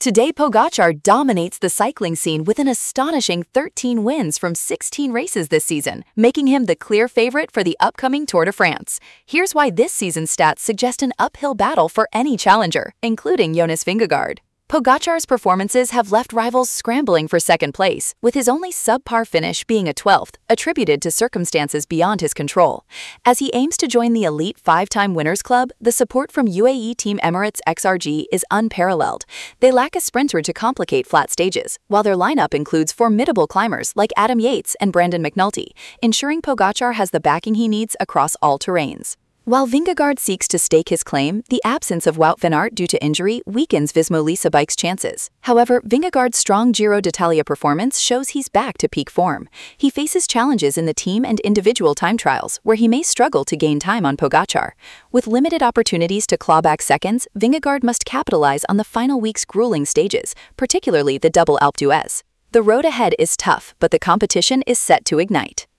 Today, Pogacar dominates the cycling scene with an astonishing 13 wins from 16 races this season, making him the clear favorite for the upcoming Tour de France. Here's why this season's stats suggest an uphill battle for any challenger, including Jonas Vingegaard. Pogacar's performances have left rivals scrambling for second place, with his only subpar finish being a 12th, attributed to circumstances beyond his control. As he aims to join the elite five-time winners club, the support from UAE Team Emirates XRG is unparalleled. They lack a sprinter to complicate flat stages, while their lineup includes formidable climbers like Adam Yates and Brandon McNulty, ensuring Pogacar has the backing he needs across all terrains. While Vingegaard seeks to stake his claim, the absence of Wout van Aert due to injury weakens Visma Lease Bike's chances. However, Vingegaard's strong Giro d'Italia performance shows he's back to peak form. He faces challenges in the team and individual time trials, where he may struggle to gain time on Pogacar. With limited opportunities to claw back seconds, Vingegaard must capitalize on the final week's grueling stages, particularly the double Alpe d'Huez. The road ahead is tough, but the competition is set to ignite.